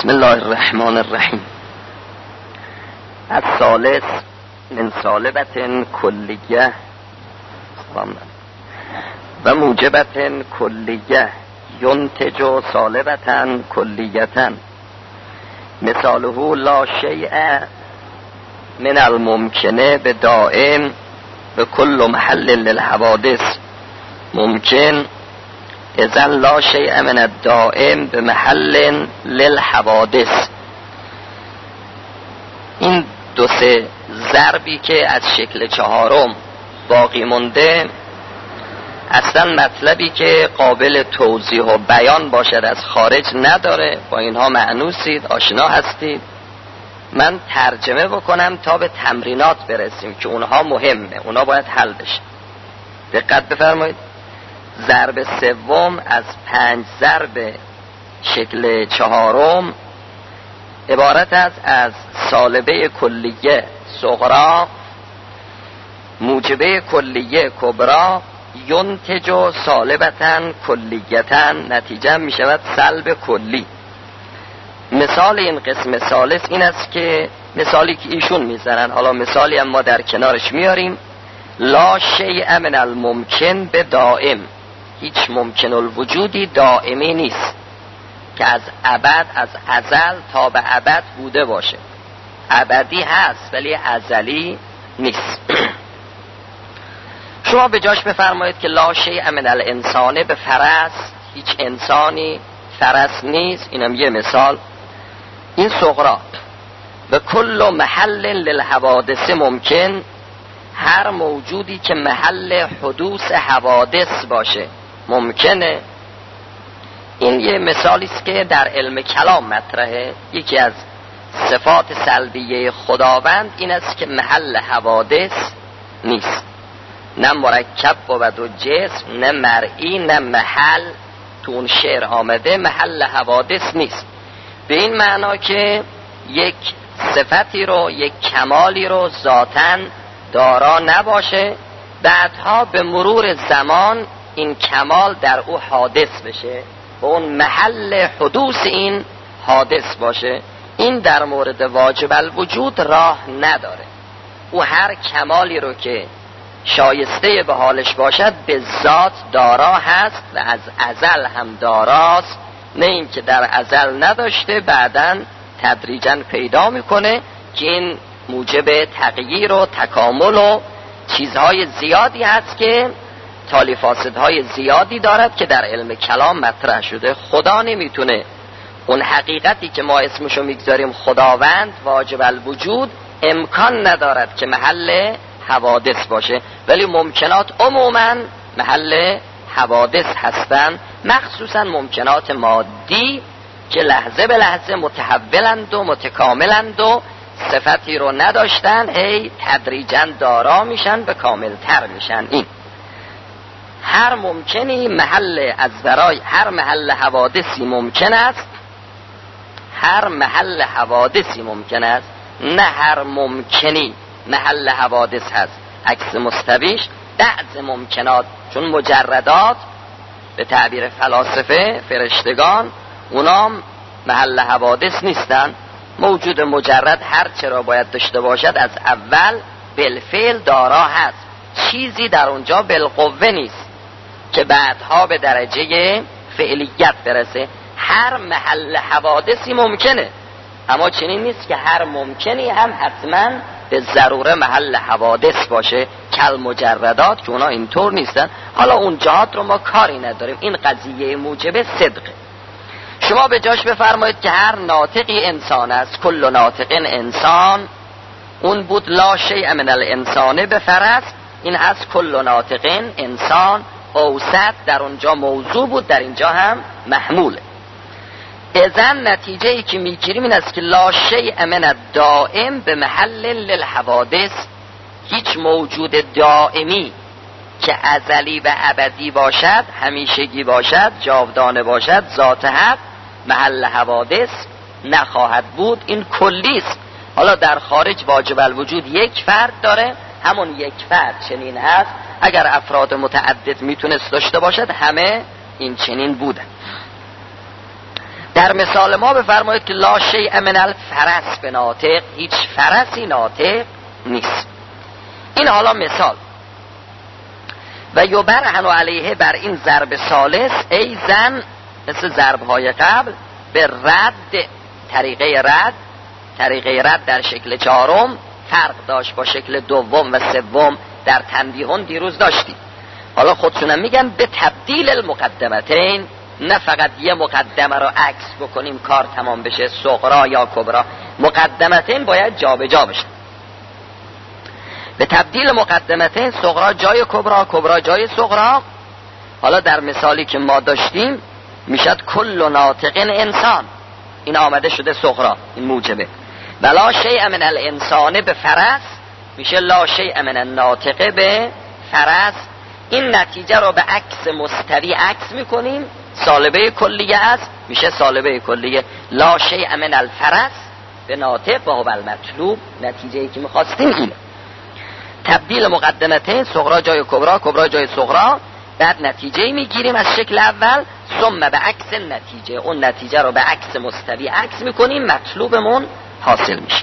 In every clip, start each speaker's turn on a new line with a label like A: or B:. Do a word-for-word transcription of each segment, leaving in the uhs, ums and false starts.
A: بسم الله الرحمن الرحیم. الثالث من سالبت کلیه و موجبت کلیه ینتج سالبت کلیه مثاله لا شیء من الممکنه به دائم به کل محل للحوادث ممکن اذن لا شیء من الدائم به محل للحوادث. این دو سه ضربی که از شکل چهارم باقی مونده اصلا مطلبی که قابل توضیح و بیان باشد از خارج نداره. با اینها مأنوسید، آشنا هستید. من ترجمه بکنم تا به تمرینات برسیم که اونها مهمه، اونها باید حل بشه. دقت بفرمایید. ضرب سوم از پنج ضرب شکل چهارم عبارت است از سالبه کلیه صغرا موجبه کلیه کبرا ینتج سالبتن کلیتن، نتیجه می شود سلب کلی. مثال این قسم ثالث این است که مثالی که ایشون میزنن، حالا مثالی هم ما در کنارش میاریم. لا شیء من الممکن به دائم، هیچ ممکن الوجودی دائمی نیست که از ابد، از ازل تا به ابد بوده باشه. ابدی هست ولی ازلی نیست. شما به جاش بفرمایید که لا شیء من الانسان به فرس، هیچ انسانی فرس نیست. اینم یه مثال. این صغرا به کل محل للحوادث ممکن، هر موجودی که محل حدوث حوادث باشه ممکنه. این یه مثالی است که در علم کلام مطرحه. یکی از صفات سلبیه خداوند این است که محل حوادث نیست، نه مرکب بود و جسم، نه مرئی، نه محل. تو اون شعر آمده محل حوادث نیست، به این معنا که یک صفتی رو، یک کمالی رو ذاتاً دارا نباشه، بعدها به مرور زمان این کمال در او حادث بشه و اون محل حدوث این حادث باشه. این در مورد واجب الوجود راه نداره. او هر کمالی رو که شایسته به حالش باشد به ذات دارا هست و از ازل هم داراست، نه این که در ازل نداشته بعداً تدریجاً پیدا میکنه که این موجب تغییر و تکامل و چیزهای زیادی هست که تالی فاسدهای زیادی دارد که در علم کلام مطرح شده. خدا نمیتونه اون حقیقتی که ما اسمشو میگذاریم خداوند واجب الوجود امکان ندارد که محل حوادث باشه، ولی ممکنات عموما محل حوادث هستن، مخصوصا ممکنات مادی که لحظه به لحظه متحولند و متکاملند و صفتی رو نداشتن، هی تدریجاً دارا میشن، به کاملتر میشن. این هر ممکنی محل از برای هر محل حوادثی ممکن است، هر محل حوادثی ممکن است، نه هر ممکنی محل حوادث هست. عکس مستویش بعض ممکنات، چون مجردات به تعبیر فلاسفه فرشتگان اونام محل حوادث نیستن. موجود مجرد هر چرا باید داشته باشد از اول بالفعل دارا هست، چیزی در اونجا بالقوه نیست که بعدها به درجه فعلیت برسه. هر محل حوادثی ممکنه، اما چنین نیست که هر ممکنی هم حتما به ضروره محل حوادث باشه. کل مجردات که اونا اینطور نیستن. حالا اون جهات رو ما کاری نداریم، این قضیه موجب صدقه. شما به جاش بفرمایید که هر ناطقی انسان است، کل ناطق انسان. اون بود لا شیء من الانسان به فرس، این هست کل ناطق انسان. اوسط در اونجا موضوع بود، در اینجا هم محموله. اذن نتیجه ای که میگیریم این است که لا شیء من الدائم به محل للحوادث، هیچ موجود دائمی که ازلی و ابدی باشد، همیشگی باشد، جاودانه باشد، ذات حق محل حوادث نخواهد بود. این کلی است. حالا در خارج واجب الوجود یک فرد داره، همون یک فرد چنین هست. اگر افراد متعدد میتونست داشته باشد همه این چنین بودن. در مثال ما بفرمایید که لا شیء من الفرس به ناطق، هیچ فرسی ناطق نیست. این حالا مثال. و یبرهن علیه، بر این ضرب ثالث ای زن، مثل ضربهای قبل، به رد، طریقه رد. طریقه رد در شکل چهارم فرق داشت با شکل دوم و سوم در تنبیهون دیروز داشتیم. حالا خودشونم میگن به تبدیل المقدمتین، نه فقط یه مقدمه رو عکس بکنیم کار تمام بشه، صغرا یا کبرا. مقدمتین باید جا به جا بشه. به تبدیل مقدمتین، صغرا جای کبرا، کبرا جای صغرا. حالا در مثالی که ما داشتیم میشد کل ناطق انسان، این آمده شده صغرا، این موجبه. ولا شیء من الانسان به فرس، میشه لا شیء من الناطق به فرس. این نتیجه رو به عکس مستوی عکس میکنیم، سالبه کلیه است، میشه سالبه کلیه لا شیء من الفرس به ناطق و هو المطلوب. نتیجه‌ای که میخواستیم اینه. تبدیل مقدمتین، صغرا جای کبرا، کبرا جای صغرا. بعد نتیجه میگیریم از شکل اول، ثم به عکس نتیجه، اون نتیجه رو به عکس مستوی عکس میکنیم، مطلوبمون حاصل میشه.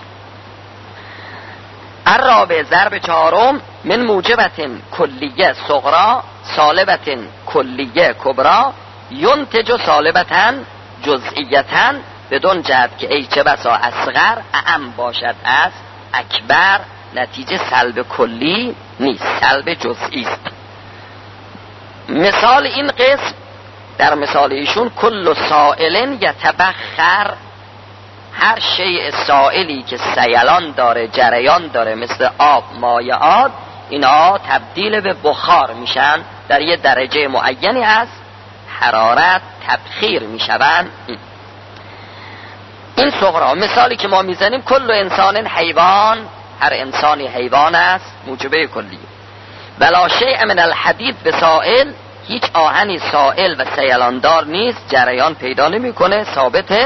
A: الرابع، ضرب چهارم، من موجبت کلیه صغرا سالبت کلیه کبرا ینتج سالبتا جزئیتا، بدون جهت که ای چه بسا اصغر اعم باشد از اکبر. نتیجه سلب کلی نیست، سلب جزئی است. مثال این قسم در مثال ایشون کل سائل یتبخر، هر شیء سائلی که سیلان داره، جریان داره، مثل آب، مایعات، اینا تبدیل به بخار میشن، در یه درجه معینی از حرارت تبخیر میشون. این صغرا. مثالی که ما میزنیم کل انسان حیوان، هر انسانی حیوان است، موجبه کلیه. ولا شیء من الحدید به سائل، هیچ آهنی سائل و سیلاندار نیست، جریان پیدا نمیکنه، ثابته،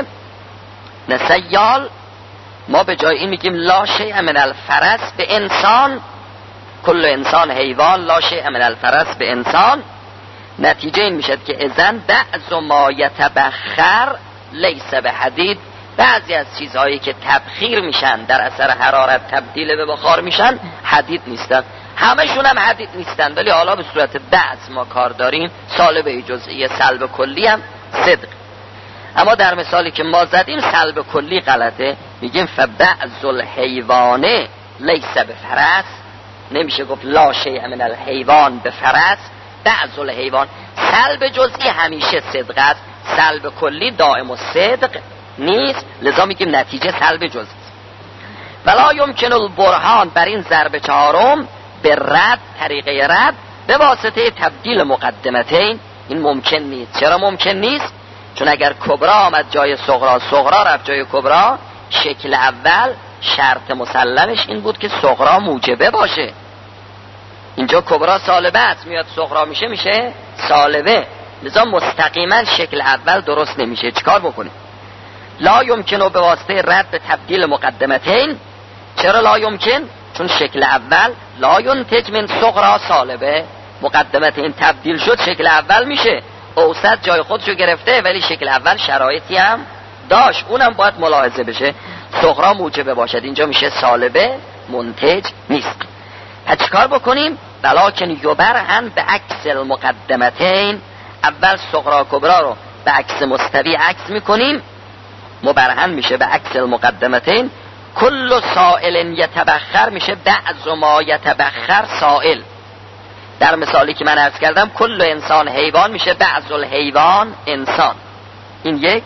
A: نسیال. ما به جای این میگیم لا شیء من الفرس به انسان، کل انسان حیوان، لا شیء من الفرس به انسان. نتیجه این میشد که اذن بعض ما یتبخر لیس به حدید، بعضی از چیزهایی که تبخیر میشن، در اثر حرارت تبدیل به بخار میشن، حدید نیستن. همشون هم حدید نیستن، ولی حالا به صورت بعض ما کار داریم، سالب جزئی سلب کلی هم صدق. اما در مثالی که ما زدیم سلب کلی غلطه، میگیم فبعض الحیوانه لیس به فرس، نمیشه گفت لا شیء من الحیوان به فرس. بعض الحیوان سلب جزئی همیشه صدق است، سلب کلی دائم و صدق نیست، لذا میگیم نتیجه سلب جزئی. ولا یمکن البرهان، بر این ضرب چهارم، به رد، طریقه رد به واسطه تبدیل مقدمتین، این ممکن نیست. چرا ممکن نیست؟ چون اگر کبرا آمد جای صغرا، صغرا رفت جای کبرا، شکل اول شرط مسلمش این بود که صغرا موجبه باشه. اینجا کبرا سالبه است، میاد صغرا میشه میشه سالبه، لذا مستقیما شکل اول درست نمیشه. چیکار بکنیم؟ لا یمکن به واسطه رد تبدیل مقدمتین. چرا لا یمکن؟ چون شکل اول لا ینتج من صغرا سالبه، مقدمتین تبدیل شد، شکل اول میشه، اوسط جای خودشو گرفته، ولی شکل اول شرایطی هم داشت، اونم باید ملاحظه بشه. صغرا موجبه باشد، اینجا میشه سالبه، منتج نیست. پس چیکار بکنیم؟ ولکن یبرهن به عکس المقدمتین، اول صغرا کبرا رو به عکس مستوی عکس میکنیم، مبرهن میشه به عکس المقدمتین. کل سائل یتبخر میشه بعض ما یتبخر سائل. در مثالی که من عرض کردم کل انسان حیوان میشه بعض الحیوان انسان. این یک.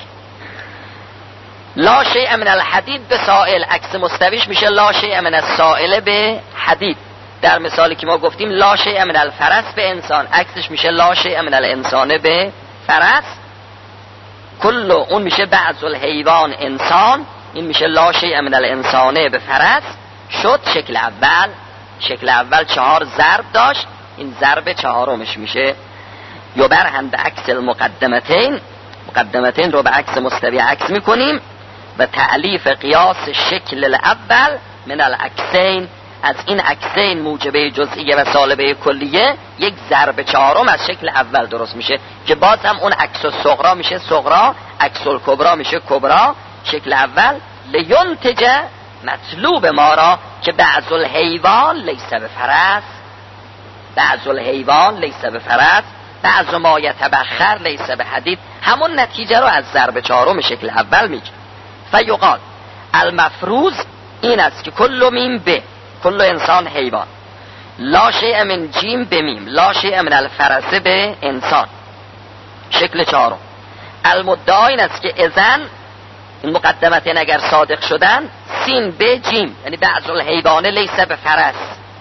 A: لا شیء من الحدید به سائل، عکس مستویش میشه لا شیء من السائل به حدید. در مثالی که ما گفتیم لا شیء من الفرس به انسان، عکسش میشه لا شیء من الانسان به فرس. کل اون میشه بعض الحیوان انسان، این میشه لا شیء من الانسانه به فرس. شد شکل اول. شکل اول چهار ضرب داشت، این ضرب چهارمش میشه یبرهن به عکس المقدمتین. مقدمتین رو به عکس مستوی عکس میکنیم و تعلیف قیاس شکل الاول من العکسین، از این عکسین موجبه جزئیه و سالبه کلیه یک ضرب چهارم از شکل اول درست میشه که باز هم اون عکس صغرا میشه صغرا، عکس الکبرا میشه کبرا شکل اول. لینتج مطلوب ما را که بعض الحیوان لیس بفرس، بعض الحیوان لیس بفرس، بعض ما یتبخر لیس بحدید. همون نتیجه رو از ضرب چهارم شکل اول میگه. فیقال المفروض این است که کل میم به، کل انسان حیوان، لا شیء من جیم به میم، لا شیء من الفرس به انسان شکل چهارم. المدعا این است که اذن این مقدمتین اگر صادق شدن، سین به جیم یعنی بعض الحیوان لیس به فرس،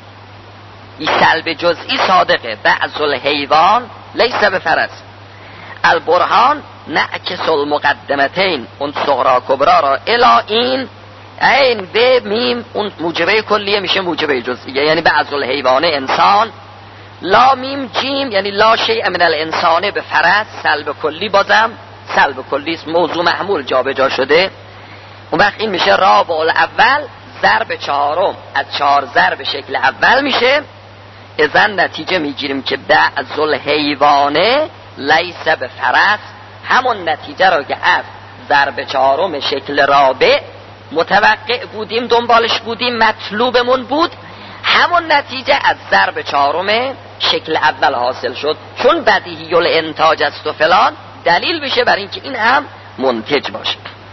A: این سلب جزئی صادقه، بعض الحیوان لیس به فرس. البرهان نعکس المقدمتین اون صغرا کبرا را الا این این به میم اون موجبه کلیه میشه موجبه جزئیه، یعنی بعض الحیوان انسان. لا میم جیم یعنی لا شیء من الانسان به فرس، سلب کلی بازم سلب کلی است، موضوع محمول جابجا شده. اون وقت این میشه رابع الاول ضرب چهارم از چهار ضرب شکل اول میشه. اذن نتیجه میگیریم که بعض الحیوان لیس به فرس، همون نتیجه رو که از ضرب چهارم شکل رابع متوقع بودیم دنبالش بودیم مطلوبمون بود، همون نتیجه از ضرب چهارم شکل اول حاصل شد. چون بدیهی الانتاج است و فلان دلیل بشه بر اینکه این هم منتج باشه.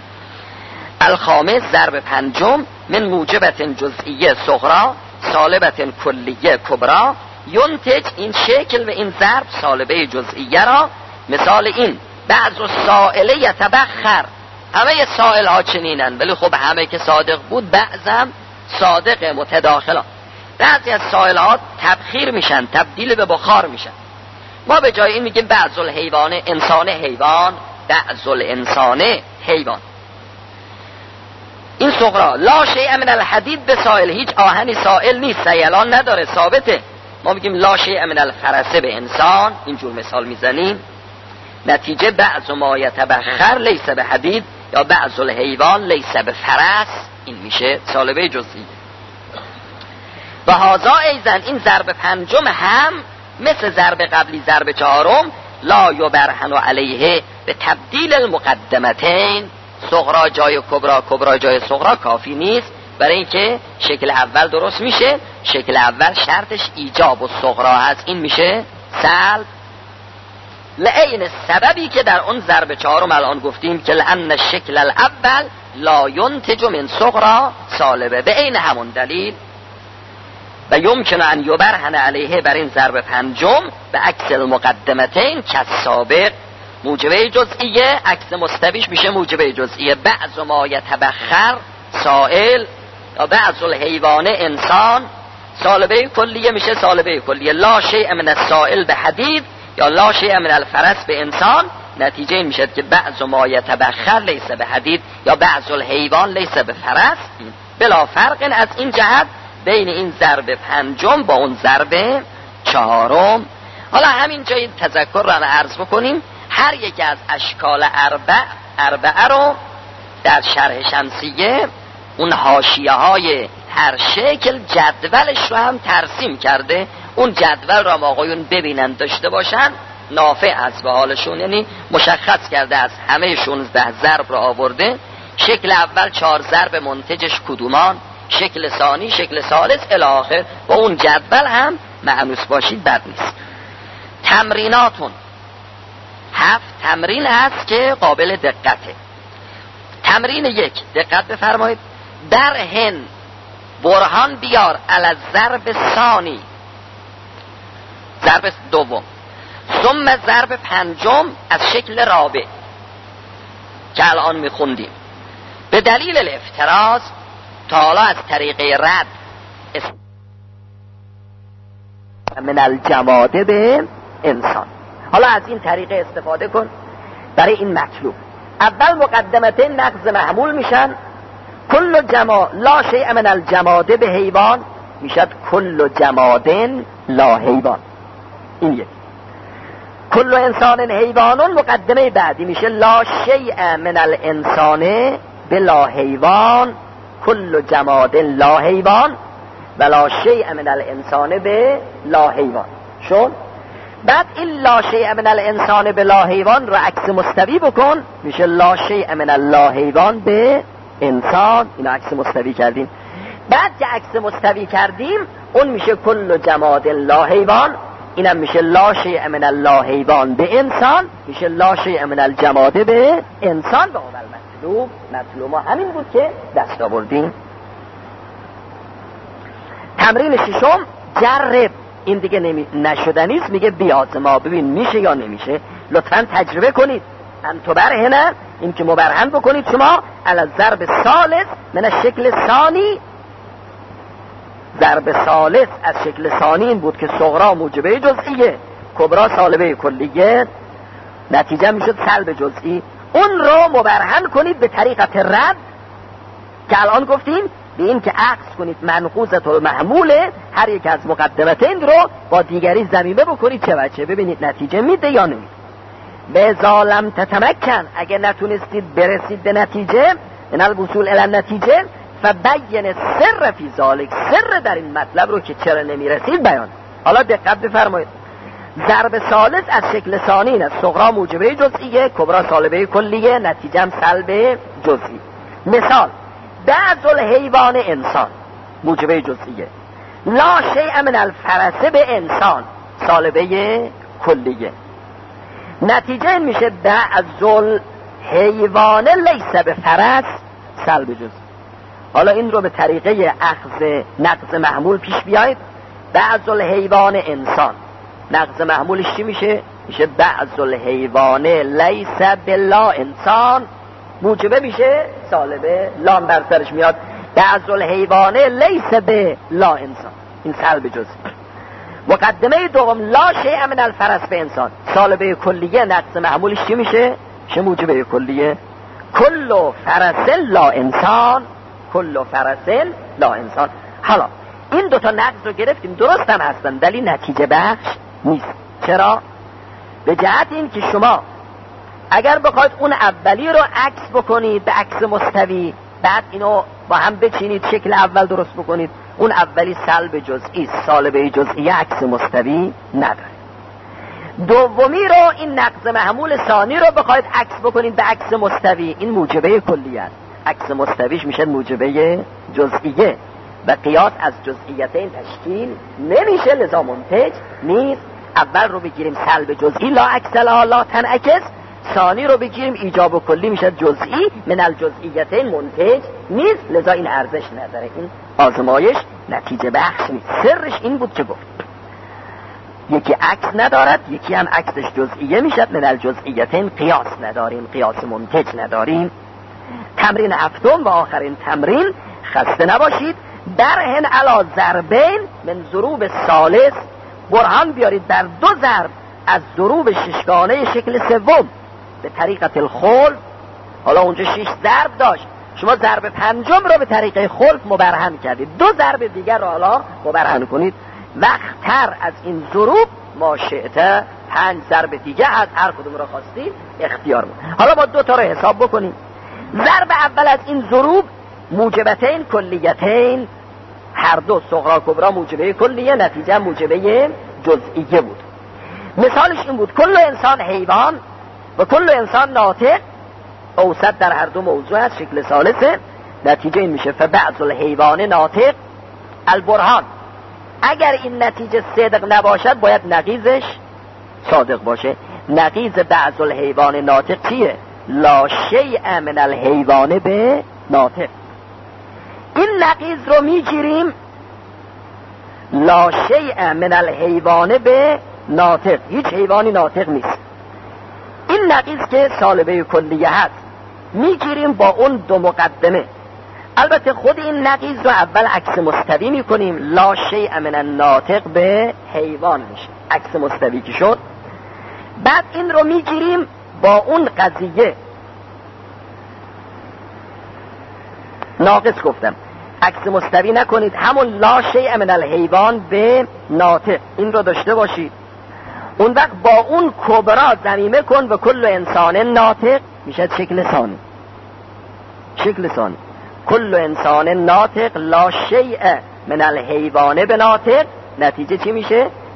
A: الخامس ضرب پنجم من موجبت جزئیه صغرا سالبت کلیه کبرا ینتج، این شکل و این ضرب سالبه جزئیه را. مثال این بعض السائله یتبخر، همه سائل ها چنینن، ولی خب همه که صادق بود بعضم صادق متداخلان. بعضی از سائل ها تبخیر میشن، تبدیل به بخار میشن. ما به جای این میگیم بعض الحیوان انسان حیوان، بعض الانسان حیوان. این صغرا لا شیء من الحدید به سائل، هیچ آهنی سائل نیست، سیلان نداره، ثابته. ما میگیم لا شیء من الفرس به انسان، اینجور مثال میزنیم. نتیجه بعض ما یتبخر لیس به حدید یا بعض الحیوان لیس به فرس، این میشه سالبه جزئی. و هذا ایزن این ضرب پنجم هم مثل ضرب قبلی ضرب چهارم لا یبرهن علیه به تبدیل المقدمتین، صغرا جای کبرا کبرا جای صغرا کافی نیست برای اینکه شکل اول درست میشه. شکل اول شرطش ایجاب و صغرا هست، این میشه سلب. لعین سببی که در اون ضرب چهارم الان گفتیم که لأن شکل الاول لا ینتج من صغرا سالبه، به عین همون دلیل. و یمکن ان یبرهن علیه بر این ضرب پنجم به عکس المقدمتین که سابق موجبه جزئیه، عکس مستویش میشه موجبه جزئیه. بعض ما یتبخر سائل یا بعض الحیوان انسان، سالبه کلیه میشه سالبه کلیه. لا شیء من السائل به حدید یا لا شیء من الفرس به انسان، نتیجه این میشه که بعض ما یتبخر لیس به حدید یا بعض الحیوان لیس به فرس. بلا فرق از این جهت بین این ضرب پنجم با اون ضرب چهارم. حالا همین جای تذکر را عرض بکنیم، هر یک از اشکال اربع اربعه رو در شرح شمسیه اون حاشیه های هر شکل جدولش رو هم ترسیم کرده. اون جدول را آقایون ببینن داشته باشن نافع است به حالشون، یعنی مشخص کرده از همه شانزده ضرب را آورده. شکل اول چهار ضرب منتجش کدومان، شکل ثانی، شکل ثالث الی آخر، با اون جدول هم معنوس باشید بد نیست. تمریناتون هفت تمرین هست که قابل دقته. تمرین یک، دقت بفرمایید، در هن برهان بیار علی ضرب ثانی، ضرب دوم، ثم ضرب پنجم از شکل رابع که الان میخوندیم. به دلیل الافتراض تا حالا از طریقه رد من الجماده به انسان، حالا از این طریقه استفاده کن برای این مطلوب. اول مقدمتین نقض محمول میشن، کل جما لا شیء من الجماده به حیوان میشد کل جمادن لا حیوان. این یک. کل انسان حیوانون مقدمه بعدی میشه لا شیء من الانسان به لا حیوان کل جماد لا حیوان ولا شیء من الانسان به لا حیوان. شد بعد این لا شیء من الانسان به لا حیوان رو عکس مستوی بکن، میشه لا شیء من اللا حیوان به انسان. اینو عکس مستوی کردیم. بعد که عکس مستوی کردیم اون میشه کل جماد لا حیوان، اینم میشه لا شیء من اللا حیوان به انسان، میشه لا شیء من الجماد به انسان. و اول مطلوب مطلوب ما همین بود که دست آوردیم. تمرین ششم جرب، این دیگه نمی... نشدنیست، میگه بیازما، ببین میشه یا نمیشه، لطفا تجربه کنید. انتو برهنه، این که مبرهن بکنید شما علی ضرب ثالث من الشکل ثانی. ضرب ثالث از شکل ثانی این بود که صغرا موجبه جزئیه، کبرا سالبه کلیه، نتیجه میشد سلب جزئی. اون رو مبرهن کنید به طریقت رد که الان گفتیم، به این که عکس کنید منقوزت و محموله، هر یک از مقدمتین رو با دیگری ضمیمه بکنید چه بچه، ببینید نتیجه میده یا نمیده. به ظالم تتمکن، اگه نتونستید برسید به نتیجه، این الوصول الی النتیجه، فبین سر فی ذالک، سر در این مطلب رو که چرا نمیرسید بیان. حالا دقت بفرمایید، ضرب ثالث از شکل ثانی است، صغرا موجبه جزئیه، کبرا سالبه کلیه، نتیجه هم سلب جزئی. مثال بعض الحیوان انسان موجبه جزئیه، لا شیء من الفرس به انسان سالبه کلیه، نتیجه این میشه بعض الحیوان لیس به فرس سلب جزئی. حالا این رو به طریقه اخذ نقض محمول پیش بیایید. بعض الحیوان انسان، نقض محمولش چی میشه؟ میشه بعض الحیوان لیس بلا انسان، موجبه میشه سالبه، لام بر سرش میاد، بعض الحیوان لیس بلا انسان، این سلب جزئی. مقدمه دوم لا شیء من الفرس به انسان، سالبه کلیه، نقض محمولش چی میشه؟ میشه موجبه کلیه، کل فرس لا انسان، کل فرس لا انسان. حالا این دوتا نقض رو گرفتیم، درست هم هستن ولی نتیجه بخش نیست. چرا؟ به جهت این که شما اگر بخواید اون اولی رو عکس بکنید به عکس مستوی، بعد اینو با هم بچینید شکل اول درست بکنید، اون اولی سلب جزئی، سالبه جزئی عکس مستوی نداره. دومی رو، این نقض محمول ثانی رو بخواید عکس بکنید به عکس مستوی، این موجبه کلیه است، عکس مستویش میشه موجبه جزئیه و قیاس از جزئیتین تشکیل نمیشه، لذا منتج نیست. اول رو بگیریم سلب جزئی لا عکس لا لا تنعکس، ثانی رو بگیریم ایجاب و کلی میشه جزئی من الجزئیتین منتج نیست، لذا این ارزش نداره، این آزمایش نتیجه بخش نیست. سرش این بود که گفت یکی عکس ندارد، یکی هم عکسش جزئیه میشد، من الجزئیتین قیاس نداریم، قیاس منتج نداریم. تمرین هفتم و آخرین تمرین، خسته نباشید، درهن علا ضربین من ضروب ثالث، برهان بیارید در دو ضرب از ضروب ششگانه شکل سوم به طریقت الخلف. حالا اونجا شش ضرب داشت، شما ضرب پنجم رو به طریقه خلف مبرهن کردید، دو ضرب دیگر رو حالا مبرهن کنید. وقتر از این ضروب ما شئت، پنج ضرب دیگه از هر کدوم رو خواستید اختیار بود. حالا با دو تا رو حساب بکنید. ضرب اول از این ضروب موجبتین کلیتین، هر دو صغرا کبرا موجبه کلیه، نتیجه موجبه جزئیه بود. مثالش این بود کل انسان حیوان و کل انسان ناطق، اوسط در هر دو موضوع هست، شکل ثالثه، نتیجه این میشه فبعض الحیوان ناطق البرهان. اگر این نتیجه صدق نباشد باید نقیضش صادق باشه. نقیض بعض الحیوان ناطق چیه؟ لا شیء من الحیوان به ناطق. این نقیض رو میگیریم لا شیء من الحیوان به ناطق، هیچ حیوانی ناطق نیست. این نقیض که سالبه کلیه هست میگیریم با اون دو مقدمه. البته خود این نقیض رو اول عکس مستوی میکنیم، لا شیء من الناطق به حیوان میشه، عکس مستوی که شد. بعد این رو میگیریم با اون قضیه، ناقص گفتم، عکس مستوی نکنید، همون لا شیء من الحیوان به ناطق این رو داشته باشید. اون وقت با اون کبرا ضمیمه کن و کل انسان ناطق میشه شکل ثانی، شکل ثانی کل انسان ناطق لا شیء من الحیوان به ناطق، نتیجه چی میشه؟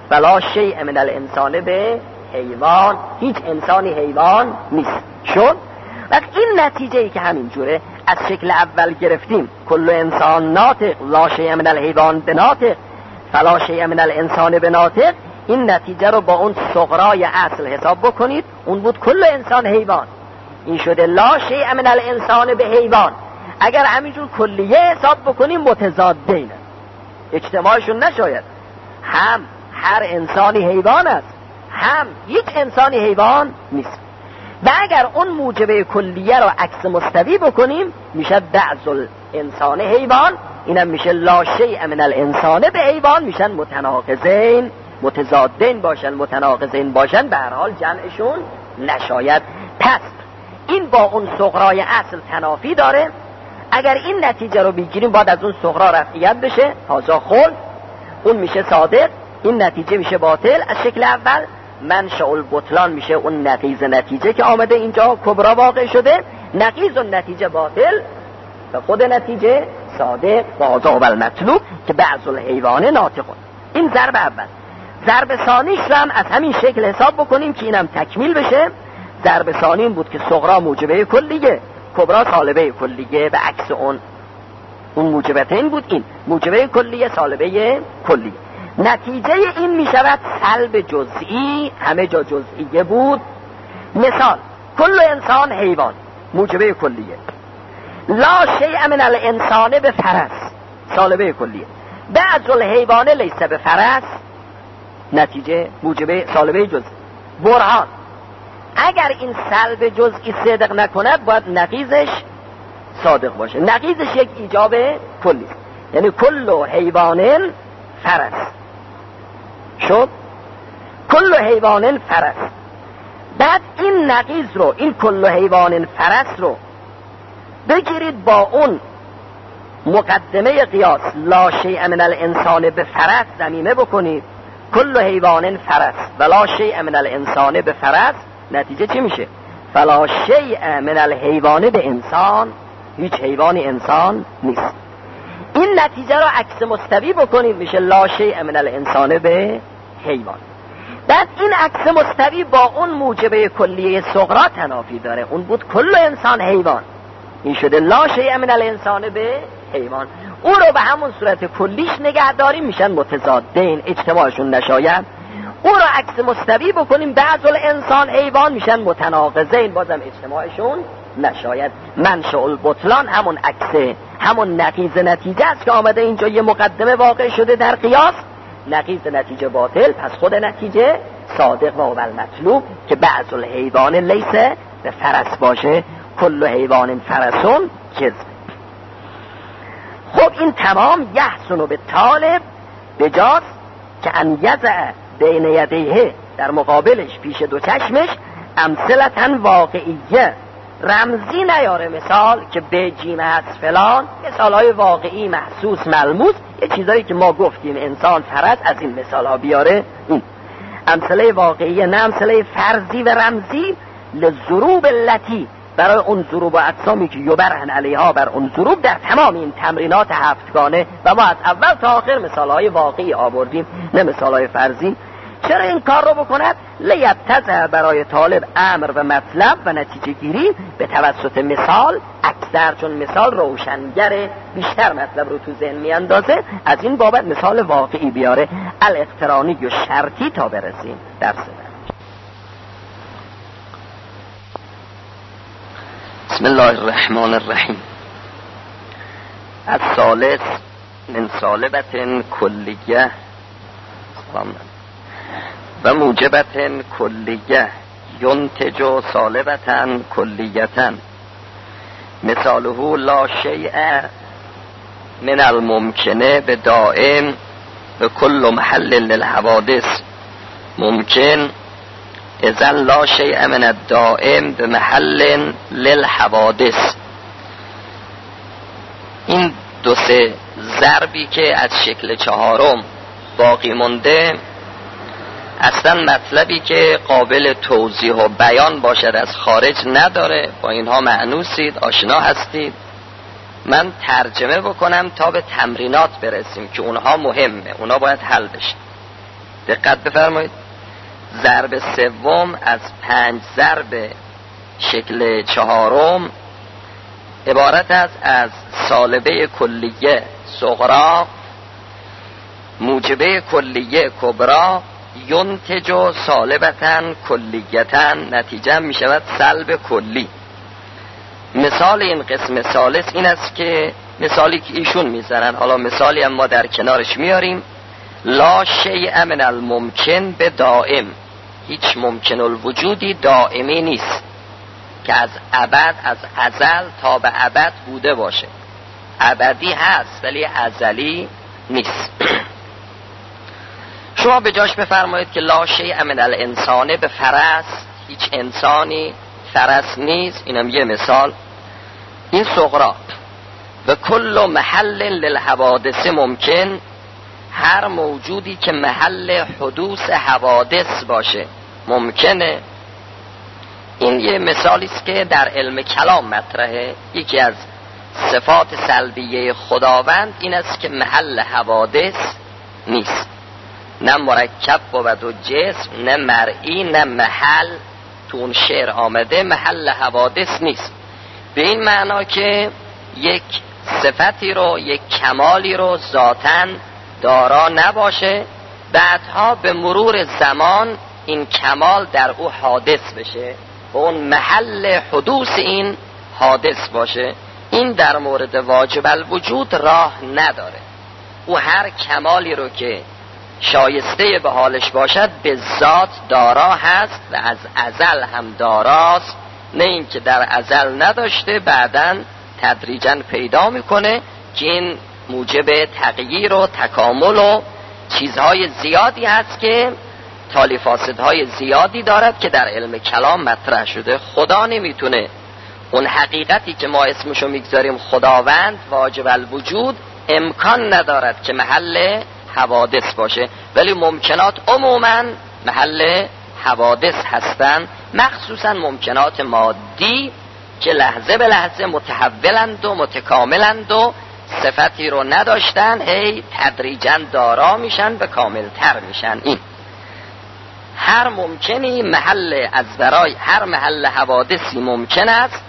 A: فلا شیء من الانسان به حیوان، هیچ انسانی حیوان نیست. شد وقت این نتیجه ای که همین جوره از شکل اول گرفتیم، کل انسان ناطق لا شیء من الحیوان بناطق فلا شیء من الانسان بناطق، این نتیجه رو با اون صغرای اصل حساب بکنید، اون بود کل انسان حیوان، این شده لا شیء من الانسان به حیوان. اگر همینجور کلیه حساب بکنیم متضادین، اجتماعشون نشاید، هم هر انسانی حیوان است، هم هیچ انسانی حیوان نیست. و اگر اون موجبه کلیه رو عکس مستوی بکنیم میشه بعض الانسان حیوان، اینم میشه لا شیء من الانسان به حیوان، میشن متناقضین، متضادین باشن، متناقضین باشن، به هر حال جمعشون نشاید. پس این با اون صغرای اصل تنافی داره. اگر این نتیجه رو بگیریم باید از اون صغرا رفعیت بشه، هازا خلد، اون میشه صادق، این نتیجه میشه باطل از شکل اول. منشأ البطلان میشه اون نقیض نتیجه که آمده اینجا کبرا واقع شده، نقیض اون نتیجه باطل و خود نتیجه صادق و هازا و المطلوب که بعض الحیوان ناطقون. این ضرب اول. ضرب ثانیش رو هم از همین شکل حساب بکنیم که اینم تکمیل بشه. ضرب ثانی این بود که صغرا موجبه کلیه، کبرا سالبه کلیه، به عکس اون اون موجبتین بود، این موجبه کلیه سالبه کلیه. نتیجه این می شود سلب جزئی، همه جا جزئیه بود. مثال کل انسان حیوان موجبه کلیه، لا شیء من الانسان به فرس سالبه کلیه، بعض الحیوان لیس به فرس نتیجه موجبه سالبه جزئی. برهان اگر این سلب جزئی صدق نکند باید نقیضش صادق باشه، نقیضش یک ایجاب کلی، یعنی کل حیوان فرس شد، کل حیوان فرس. بعد این نقیض رو، این کل حیوان فرس رو بگیرید با اون مقدمه قیاس لا شیء من الانسان به فرس ضمیمه بکنید، کل حیوان فرس ولا شیء من الانسان به فرس، نتیجه چی میشه؟ فلا شیء من الحیوان به انسان، هیچ حیوانی انسان نیست. این نتیجه رو عکس مستوی بکنید میشه لا شیء من الانسان به حیوان. بعد این عکس مستوی با اون موجبه کلیه صغرا تنافی داره، اون بود کل انسان حیوان، این شده لا شیء من الانسان به حیوان. اون رو به همون صورت کلیش نگه داریم میشن متضادین، اجتماعشون نشاید. اون رو عکس مستوی بکنیم بعض الانسان حیوان میشن متناقضین، بازم اجتماعشون نشاید. منشأ البطلان همون عکس، همون نقیض نتیجه است که آمده اینجا یه مقدمه واقع شده در قیاس، نقیض نتیجه باطل، پس خود نتیجه صادق و اول مطلوب که بعض الحیوان لیس به فرس باشه، کل حیوان فرسون کذب. خب این تمام یحسن به طالب بجاست که ان یضع بین یدیه، در مقابلش پیش دو چشمش، امثلتن واقعیه، رمزی نیاره مثال که به جیم هست فلان، مثال های واقعی محسوس ملموس، یه چیزایی که ما گفتیم انسان فرض، از این مثال ها بیاره. این امثله واقعی نه امثله فرضی و رمزی، للضروب التي، برای اون ضروب و اقسامی که یبرهن علیها، بر اون ضروب در تمام این تمرینات هفتگانه، و ما از اول تا آخر مثال های واقعی آوردیم نه مثال های فرضی. چرا این کار رو بکند؟ لیبتزه، برای طالب امر و مطلب و نتیجه گیری به توسط مثال اکثر، چون مثال روشنگره، بیشتر مطلب رو تو ذهن میاندازه، از این بابت مثال واقعی بیاره، الاقترانی و شرطی تا برسیم درس بعد. بسم الله الرحمن الرحیم. الثالث من سالبت کلیه و موجبت کلیه ینتج سالبتن کلیتن، مثاله لا شیء من الممکنه به دائم به کل محل للحوادث ممکن، اذن لا شیء من الدائم به محل للحوادث. این دو سه ضربی که از شکل چهارم باقی مونده، اصلا مطلبی که قابل توضیح و بیان باشد از خارج نداره، با اینها مأنوسید، آشنا هستید. من ترجمه بکنم تا به تمرینات برسیم که اونها مهمه، اونها باید حل بشه. دقت بفرمایید. ضرب سوم از پنج ضرب شکل چهارم عبارت است از سالبه کلیه صغرا موجبه کلیه کبرا ینتج و سالبتن کلیتن، نتیجه می شود سلب کلی. مثال این قسم ثالث این است که مثالی که ایشون میزنن، حالا مثالی هم ما در کنارش میاریم. لا شیء من الممکن به دائم، هیچ ممکن الوجودی دائمی نیست که از ابد، از ازل تا به ابد بوده باشه. ابدی هست ولی ازلی نیست. شما به جاش بفرمایید که لا شیء من الانسان به فرس، هیچ انسانی فرس نیست. اینم یه مثال. این صغرا و کل محل للحوادث ممکن، هر موجودی که محل حدوث حوادث باشه ممکنه. این یه مثالی است که در علم کلام مطرحه. یکی از صفات سلبیه خداوند این است که محل حوادث نیست، نه مرکب بود و جسم، نه مرئی، نه محل. تو اون شعر آمده محل حوادث نیست، به این معنا که یک صفتی رو، یک کمالی رو ذاتاً دارا نباشه، بعدها به مرور زمان این کمال در او حادث بشه و اون محل حدوث این حادث باشه. این در مورد واجب الوجود راه نداره. او هر کمالی رو که شایسته به حالش باشد به ذات دارا هست و از ازل هم داراست، نه این که در ازل نداشته بعداً تدریجاً پیدا میکنه که این موجب تغییر و تکامل و چیزهای زیادی هست که تالی فاسدهای زیادی دارد که در علم کلام مطرح شده. خدا نمیتونه اون حقیقتی که ما اسمشو میگذاریم خداوند واجب الوجود امکان ندارد که محل حوادث باشه، ولی ممکنات عموما محل حوادث هستند، مخصوصا ممکنات مادی که لحظه به لحظه متحولند و متکاملند و صفتی رو نداشتن هی تدریجاً دارا میشن به کاملتر میشن. این هر ممکنی محل از برای هر محل حوادثی ممکن است،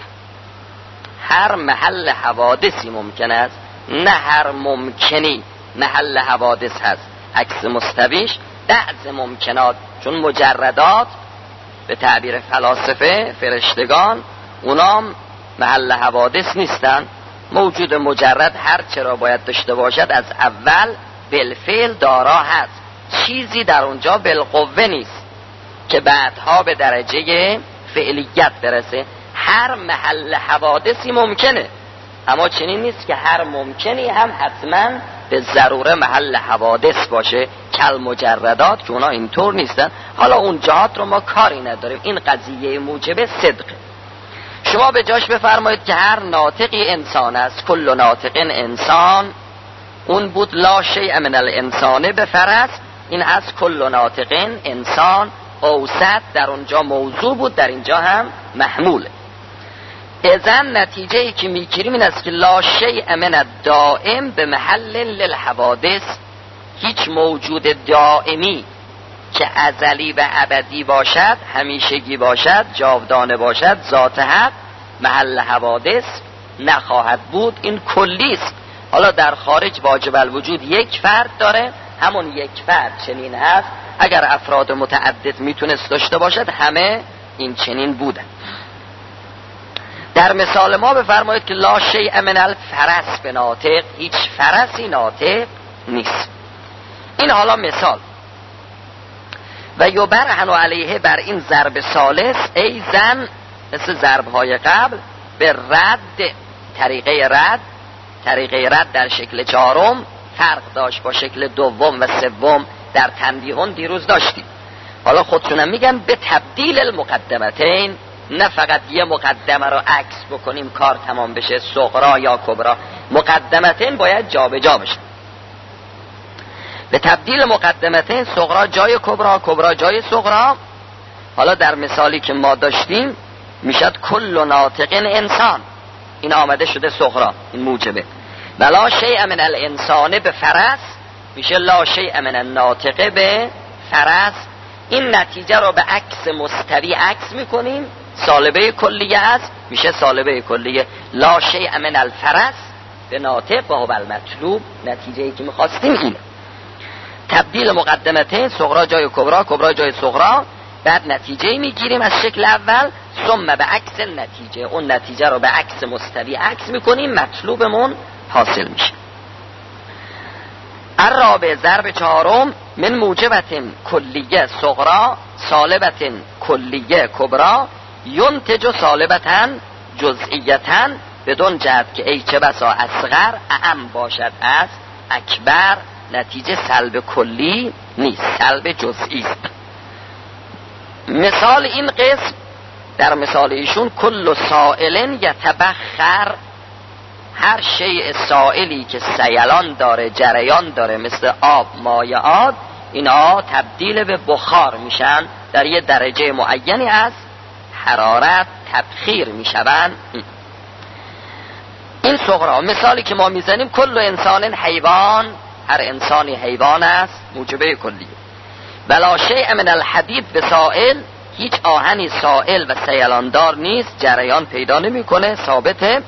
A: هر محل حوادثی ممکن است، نه هر ممکنی محل حوادث هست. عکس مستویش بعض ممکنات، چون مجردات به تعبیر فلاسفه فرشتگان اونام محل حوادث نیستن. موجود مجرد هر چرا باید داشته باشد از اول بالفعل دارا هست، چیزی در اونجا بالقوه نیست که بعدها به درجه فعلیت برسه. هر محل حوادثی ممکنه، اما چنین نیست که هر ممکنی هم حتما به ضروره محل حوادث باشه. کل مجردات که اونا اینطور نیستن. حالا اون جهات رو ما کاری نداریم، این قضیه موجب صدقه. شما به جاش بفرمایید که هر ناطقی انسان است، کل ناطق انسان. اون بود لا شیء من الانسان به فرس، این هست کل ناطق انسان. اوسط در اونجا موضوع بود، در اینجا هم محموله. اذن نتیجه ای که میگیریم این است که لا شیء من الدائم به محل للحوادث، هیچ موجود دائمی که ازلی و ابدی باشد، همیشگی باشد، جاودانه باشد، ذات حق محل حوادث نخواهد بود. این کلی است. حالا در خارج واجب الوجود یک فرد داره، همون یک فرد چنین هست. اگر افراد متعدد میتونست داشته باشد همه این چنین بودن. در مثال ما بفرمایید که لا شیء من الفرس به ناطق، هیچ فرسی ناطق نیست. این حالا مثال. و یبرهن علیه بر این ضرب ثالث ای زن، مثل ضربهای قبل به رد، طریقه رد. طریقه رد در شکل چهارم فرق داشت با شکل دوم و سوم در تنبیهون دیروز داشتیم. حالا خودشونم میگن به تبدیل المقدمتین، نه فقط یه مقدمه رو عکس بکنیم کار تمام بشه، صغرا یا کبرا. مقدمتین باید جا به جا بشه. به تبدیل مقدمتین، صغرا جای کبرا، کبرا جای صغرا. حالا در مثالی که ما داشتیم میشد کل ناطق انسان، این آمده شده صغرا، این موجبه. ولا شیء من الانسان به فرس میشه لا شیء من الناطق به الفرس، این نتیجه رو به عکس مستوی عکس میکنیم، سالبه کلیه است، میشه سالبه کلیه لا شیء من الفرس به ناطق و هو المطلوب. نتیجه‌ای که میخواستیم اینه. تبدیل مقدمتین، صغرا جای کبرا، کبرا جای صغرا، بعد نتیجه میگیریم از شکل اول، ثم به عکس نتیجه، اون نتیجه رو به عکس مستوی عکس میکنیم، مطلوبمون حاصل میشه. الرابع ضرب چهارم، من موجبت کلیه صغرا سالبت کلیه کبرا ینتج سالبتا جزئیتا، بدون جهت که ای چه بسا اصغر اعم باشد از اکبر. نتیجه سلب کلی نیست، سلب جزئی است. مثال این قسم در مثال ایشون کل سائل یتبخر، هر شیء سائلی که سیلان داره، جریان داره، مثل آب، مایعات، اینا تبدیل به بخار میشن، در یه درجه معینی از حرارت تبخیر میشوند. این صغرا. مثالی که ما میزنیم کل انسان حیوان، هر انسانی حیوان است، موجبه کلیه. بلا شیء من الحدید به سائل، هیچ آهنی سائل و سیلاندار نیست، جریان پیدا نمیکنه، ثابته.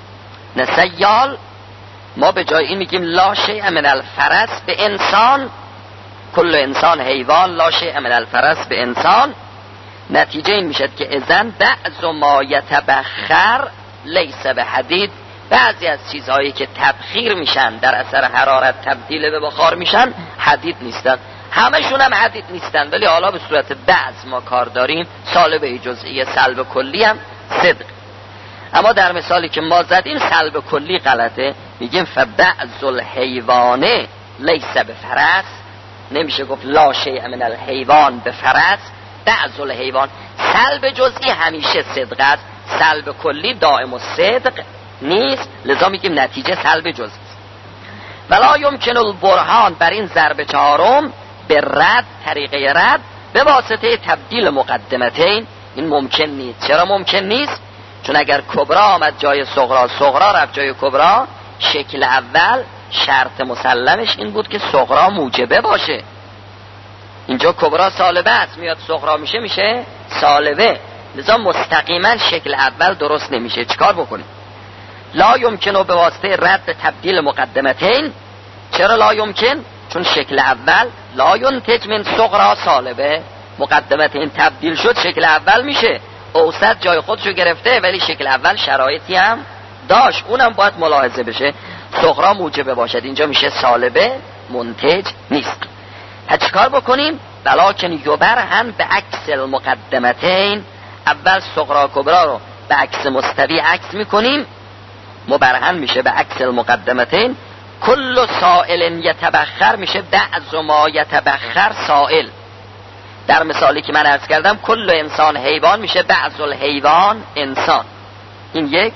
A: نسیال، ما به جای این میگیم لا شیء من الفرس به انسان، کل انسان حیوان، لا شیء من الفرس به انسان. نتیجه این میشد که اذن بعض ما یتبخر لیس به حدید، بعضی از چیزهایی که تبخیر میشن در اثر حرارت تبدیل به بخار میشن حدید نیستن، همشون هم حدید نیستن، ولی حالا به صورت بعض ما کار داریم، سالبه جزئی سلب کلی هم صدق. اما در مثالی که ما زدیم سلب کلی غلطه، میگیم فبعض الحیوانه لیس به فرس، نمیشه گفت لا شیء من الحیوان به فرس، بعض الحیوان. سلب جزئی همیشه صدق است، سلب کلی دائم الصدق نیست، لذا میگیم نتیجه سلب جزئی است. ولا یمکن البرهان، بر این ضرب چهارم به رد، طریقه رد به واسطه تبدیل مقدمتین، این ممکن نیست. چرا ممکن نیست؟ چون اگر کبرا آمد جای صغرا، صغرا رفت جای کبرا، شکل اول شرط مسلمش این بود که صغرا موجبه باشه. اینجا کبرا سالبه است، میاد صغرا میشه میشه سالبه، لذا مستقیما شکل اول درست نمیشه. چیکار بکنیم؟ لا یمکن به واسطه رد تبدیل مقدمتین. چرا لا یمکن؟ چون شکل اول لا ینتج من صغرا سالبه، مقدمتین تبدیل شد، شکل اول میشه، اوسط جای خودشو گرفته، ولی شکل اول شرایطی هم داشت، اونم باید ملاحظه بشه، صغرا موجبه باشد، اینجا میشه سالبه، منتج نیست. پس چیکار بکنیم؟ ولکن یبرهن به عکس المقدمتین، اول صغرا کبرا رو به عکس مستوی عکس میکنیم، مبرهن میشه به عکس المقدمتین. کل سائل یتبخر میشه بعض ما یتبخر سائل. در مثالی که من عرض کردم کل انسان حیوان میشه بعض الحیوان انسان. این یک.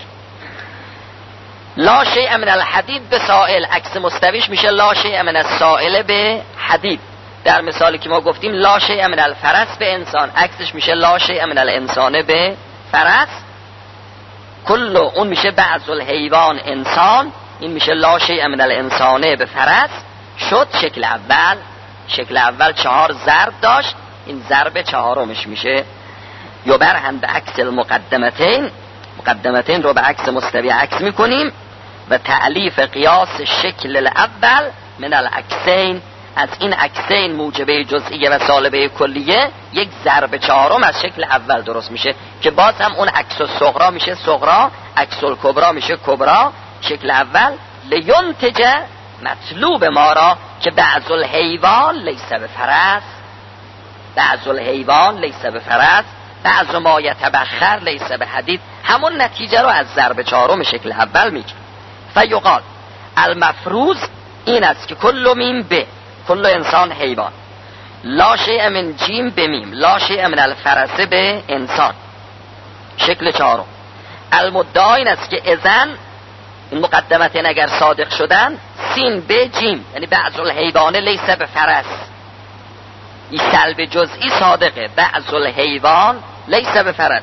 A: لا شیء من الحدید به سائل، عکس مستویش میشه لا شیء من السائل به حدید. در مثالی که ما گفتیم لا شیء من الفرس به انسان، عکسش میشه لا شیء من الانسان به فرس. کل اون میشه بعض الحیوان انسان، این میشه لا شیء من الانسانه به فرس. شد شکل اول، شکل اول چهار ضرب داشت، این ضرب چهارمش میشه یبرهن به عکس المقدمتین، مقدمتین رو به عکس مستوی عکس میکنیم و تعلیف قیاس شکل الاول من العکسین، از این عکسین موجبه جزئیه و سالبه کلیه یک ضرب چهارم از شکل اول درست میشه که باز هم اون عکس الصغرا میشه صغرا، عکس الکبرا میشه کبرا. شکل اول لینتج مطلوب ما را که بعض الحیوان لیس به فرس، بعض الحیوان لیس به فرس، بعض ما یتبخر لیس به حدید، همون نتیجه رو از ضرب چهارم شکل اول میگه. فیقال المفروض این است که کل میم به، کل انسان حیوان، لا شیء من جیم به میم، لا شیء من الفرس به انسان. شکل چهارم المدعا این است که اذن این مقدمتین اگر صادق شدن سین به جیم، یعنی بعض الحیوان لیس به فرس، این سلب جزئی صادقه، بعض الحیوان لیس به فرس.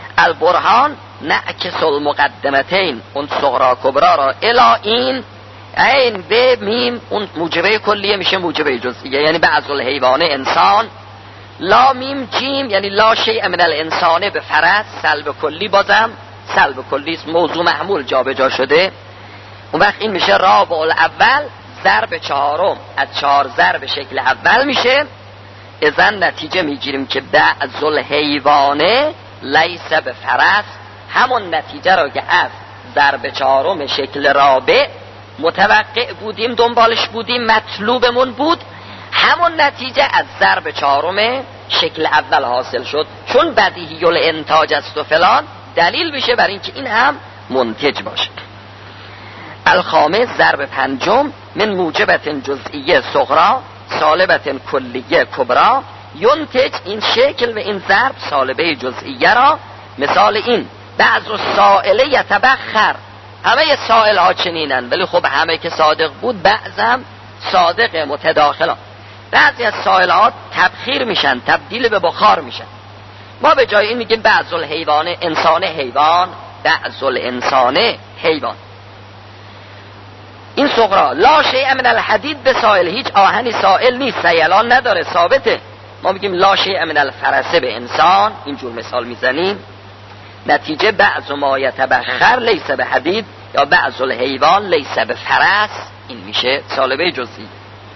A: البرهان نعکس المقدمتین، اون صغرا کبرا را الا این عین به میم اون موجبه کلیه میشه موجبه جزئیه، یعنی بعض الحیوان انسان. لا میم جیم یعنی لا شیء من الانسان به فرض سلب کلی، بازم سلب کلی موضوع محمول جابجا شده. اون وقت این میشه رابع الاول ضرب چهارم از چهار ضرب شکل اول میشه. اذن نتیجه میگیریم که بعض الحیوان لیس به فرض، همون نتیجه را که از ضرب چهارم شکل رابع متوقع بودیم دنبالش بودیم مطلوبمون بود، همون نتیجه از ضرب چهارم شکل اول حاصل شد. چون بدیهی الانتاج است و فلان دلیل میشه بر اینکه این هم منتج باشه. الخامس ضرب پنجم من موجبت جزئیه صغرا سالبت کلیه کبرا ینتج، این شکل و این ضرب سالبه جزئیه را. مثال این بعض السائله یتبخر، همه سائل ها چنینن، ولی خب همه که صادق بود بعضم صادق متداخلان. بعضی از سائل ها تبخیر میشن، تبدیل به بخار میشن. ما به جای این میگیم بعض الحیوان انسان حیوان، بعض الانسان حیوان. این صغرا لا شیء من الحدید به سائل، هیچ آهنی سائل نیست، سیلان نداره، ثابته. ما میگیم لا شیء من الفرس به انسان، اینجور مثال میزنیم. نتیجه بعض ما یتبخر لیس به حدید یا بعض الحیوان لیس به فرس، این میشه سالبه جزئی.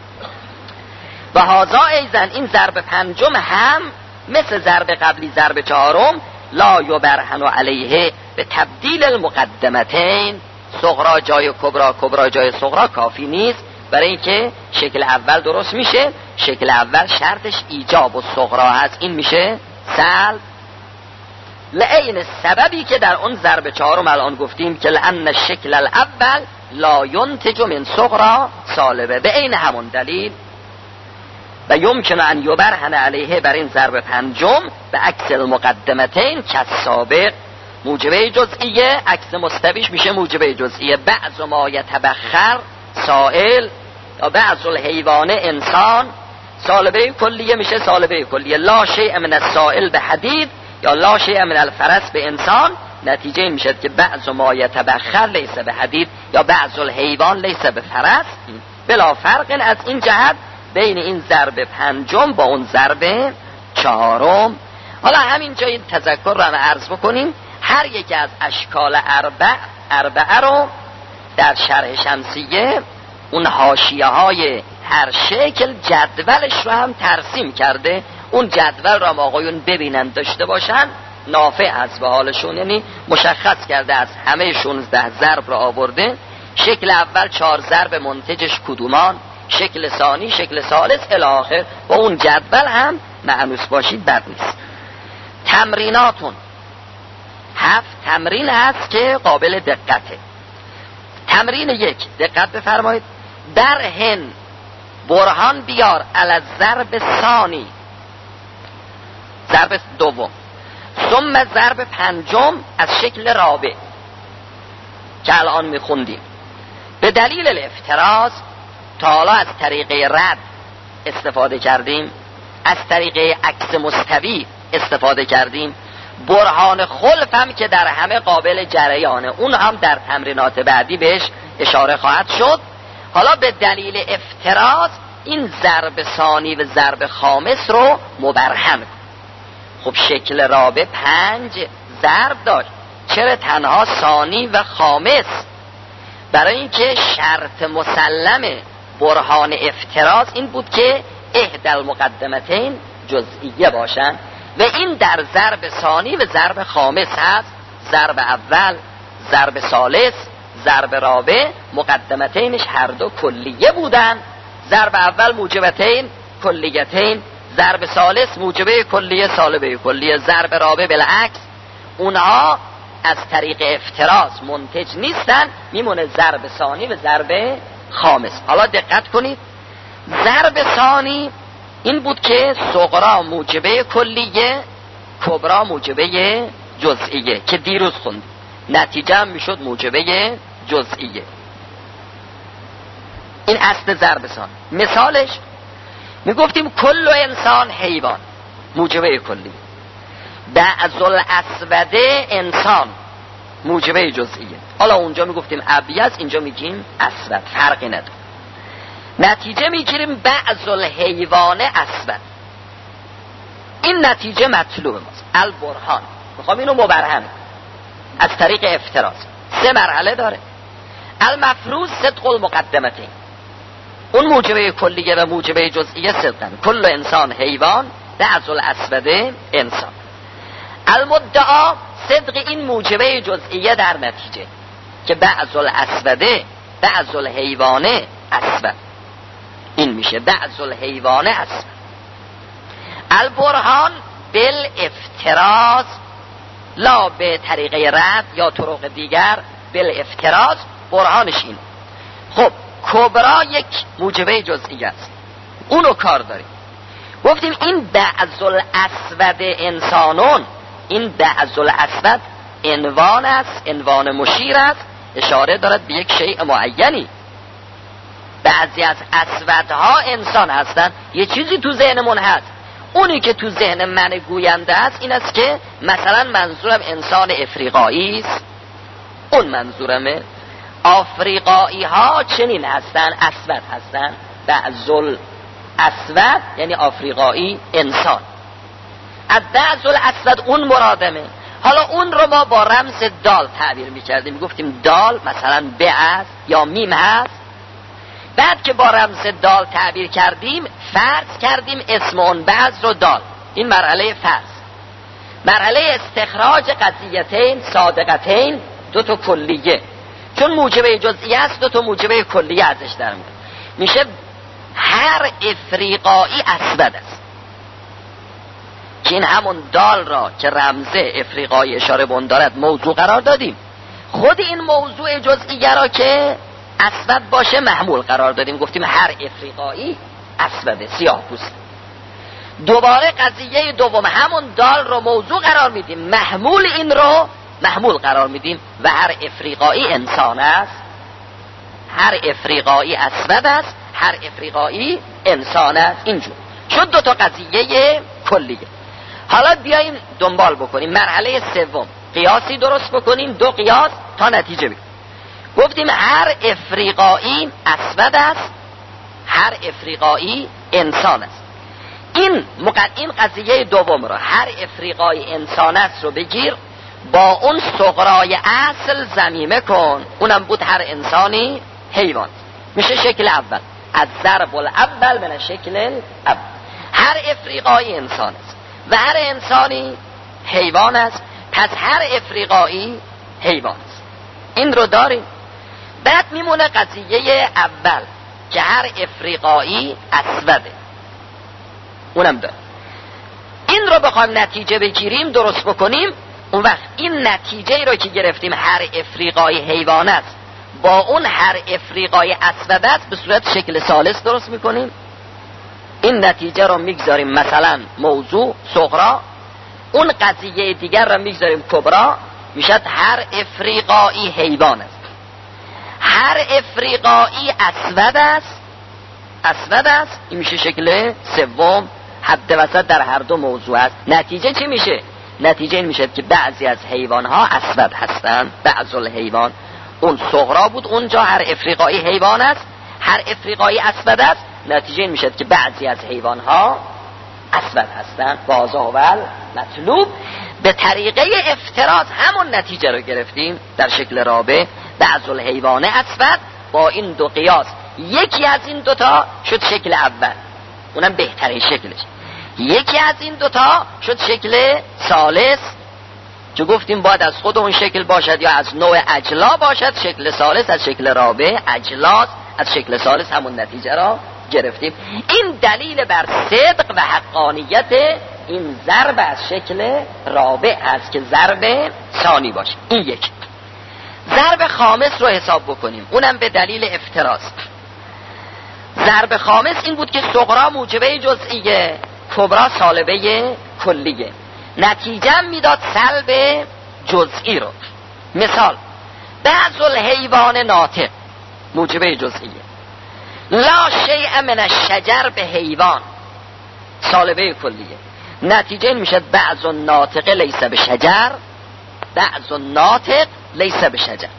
A: و هذا ایزن، این ضرب پنجم هم مثل ضرب قبلی ضرب چهارم لا یبرهن علیه به تبدیل المقدمتین، صغرا جای کبرا کبرا جای صغرا کافی نیست برای اینکه شکل اول درست میشه. شکل اول شرطش ایجاب و صغرا هست، این میشه سلب. لعین سببی که در اون ضرب چهارم الان گفتیم که لأن شکل الاول لا ینتج من صغرا سالبه، به عین همون دلیل. و یمکن ان یبرهن علیه بر این ضرب پنجم به عکس المقدمتین که سابق موجبه جزئیه، عکس مستویش میشه موجبه جزئیه. بعض ما یتبخر سائل یا بعض الحیوان انسان، سالبه کلیه میشه سالبه کلیه. لا شیء من السائل به حدید یا لا شیء من الفرس به انسان، نتیجه میشه که بعض ما یتبخر لیس به حدید یا بعض الحیوان لیس به فرس. بلا فرق از این جهت بین این ضرب پنجم با اون ضرب چهارم. حالا همین جای تذکر رو هم عرض بکنیم، هر یک از اشکال اربع اربعه رو در شرح شمسیه اون حاشیه های هر شکل جدولش رو هم ترسیم کرده. اون جدول را آقایون ببینن داشته باشن نافع از به حالشون، یعنی مشخص کرده از همه شانزده ضرب را آورده. شکل اول چهار ضرب منتجش کدومان، شکل ثانی، شکل ثالث الی آخر. با اون جدول هم معنوس باشید بد نیست. تمریناتون هفت تمرین هست که قابل دقته. تمرین یک، دقت بفرمایید، در هن برهان بیار علی ضرب ثانی، ضرب دوم، ثم ضرب پنجم از شکل رابع که الان میخوندیم. به دلیل الافتراض تا حالا از طریقه رد استفاده کردیم، از طریقه عکس مستوی استفاده کردیم، برهان خلف هم که در همه قابل جریانه، اون هم در تمرینات بعدی بهش اشاره خواهد شد. حالا به دلیل افتراض این ضرب ثانی و ضرب خامس رو مبرهن. خب شکل رابع پنج ضرب داشت، چرا تنها ثانی و خامس؟ برای اینکه شرط مسلم برهان افتراض این بود که احدى المقدمتین جزئیه باشن و این در ضرب ثانی و ضرب خامس هست. ضرب اول، ضرب ثالث، ضرب رابع مقدمتینش هر دو کلیه بودن. ضرب اول موجبتین کلیتین، ضرب ثالث موجبه کلیه سالبه کلیه. ضرب رابع بالعکس اونها از طریق افتراض منتج نیستن، میمونه ضرب ثانی و ضرب خامس. حالا دقت کنید، ضرب ثانی این بود که صغرا موجبه کلیه، کبرا موجبه جزئیه که دیروز خوند، نتیجه هم میشد موجبه جزئیه. این اصل ضرب ثانی. مثالش میگفتیم کل انسان حیوان موجبه کلی، بعض الاسوده انسان موجبه جزئیه. حالا اونجا میگفتیم ابیض، اینجا میگیم اسود، فرقی نداره. نتیجه میگیریم بعض الحیوان اسود. این نتیجه مطلوب ماست. البرهان، میخوام اینو مبرهن از طریق افتراض. سه مرحله داره. المفروض صدق المقدمتین، اون موجبه کلیه و موجبه جزئیه صدقن. کل انسان حیوان، بعض الاسود انسان. المدعا صدق این موجبه جزئیه در نتیجه که بعض الاسوده بعض الحیوانه اسود، این میشه بعض الحیوانه اسود. البرهان بالافتراض، لا به طریقه رد یا طرق دیگر، بالافتراض. برهانش این. خب کبرا یک موجبه جزئیه است، اونو کار داریم. گفتیم این بعض الاسود انسانون، این بعض الاسود عنوان است، عنوان مشیر است، اشاره دارد به یک شیء معینی. بعضی از اسودها انسان هستند. یه چیزی تو ذهنمون هست، اونی که تو ذهن من گوینده است این است که مثلا منظورم انسان افریقایی است، اون منظورمه. آفریقایی ها چنین هستن، اسود هستن. بعض اسود یعنی آفریقایی انسان. از بعض الاسود اون مرادمه. حالا اون رو ما با رمز دال تعبیر میکردیم، میگفتیم دال مثلا ب است یا میم هست. بعد که با رمز دال تعبیر کردیم فرض کردیم اسم اون بعض رو دال. این مرحله فرض. مرحله استخراج قضیتین صادقتین، دو تا کلیه، چون موجبه جزئیه است دو تا موجبه کلیه ازش در میاد. میشه هر افریقایی اسود است، که این همون دال را که رمزه افریقایی اشاره به اون دارد موضوع قرار دادیم. خود این موضوع جزئیه را که اسود باشه محمول قرار دادیم، گفتیم هر افریقایی اسود، سیاه پوست. دوباره قضیه دوم همون دال رو موضوع قرار میدیم، محمول این رو محمول قرار میدیم و هر افریقایی انسان است. هر افریقایی اسود است، هر افریقایی انسان است. اینجور شد دو تا قضیه کلیه. حالا بیاییم دنبال بکنیم مرحله سوم، قیاسی درست بکنیم، دو قیاس تا نتیجه بگیریم. گفتیم هر افریقایی اسود است، هر افریقایی انسان است. این این قضیه دوم رو، هر افریقایی انسان است رو بگیر، با اون صغرای اصل ضمیمه کن، اونم بود هر انسانی حیوان. میشه شکل اول، از ضرب الاول من شکل اول. هر افریقایی انسان است و هر انسانی حیوان است، پس هر افریقایی حیوان است. این رو داریم. بعد میمونه قضیه اول که هر افریقایی اسوده، اونم داریم. این رو بخوایم نتیجه بگیریم، درست بکنیم، اون وقت این نتیجه رو که گرفتیم هر افریقایی حیوان است با اون هر افریقایی اسود است به صورت شکل ثالث درست میکنیم. این نتیجه رو میگذاریم مثلا موضوع صغرا، اون قضیه دیگر رو میگذاریم کبرا، میشد هر افریقایی حیوان است. هر افریقایی اسود است، اسود است. این میشه شکل سوم، حد وسط در هر دو موضوع است. نتیجه چی میشه؟ نتیجه این میشه که بعضی از حیوان ها اسود هستند، بعض الحیوان. اون صغرا بود، اونجا هر افریقایی حیوان است، هر افریقایی اسود است. نتیجه این میشه که بعضی از حیوان ها اسود هستند. واضح و مطلوب. به طریقه افتراض همون نتیجه رو گرفتیم در شکل رابع، بعض الحیوان اسود. با این دو قیاس یکی از این دوتا شد شکل اول، اونم بهترین شکلش. یکی از این دوتا شد شکل ثالث، که گفتیم باید از خود اون شکل باشد یا از نوع اجلا باشد. شکل ثالث از شکل رابع اجلاست، از شکل ثالث همون نتیجه را گرفتیم. این دلیل بر صدق و حقانیت این ضرب از شکل رابع است که ضرب ثانی باشه. این یک. ضرب خامس رو حساب بکنیم، اونم به دلیل افتراض. ضرب خامس این بود که صغرا موجبه جزئیه، کبرا سالبه کلیه. نتیجه میداد سلب جزئی رو. مثال بعض الحیوان ناطق موجبه جزئیه، لا شیء من الشجر به حیوان سالبه کلیه. نتیجه این میشه بعض الناطق لیس به شجر، بعض الناطق لیس به شجر.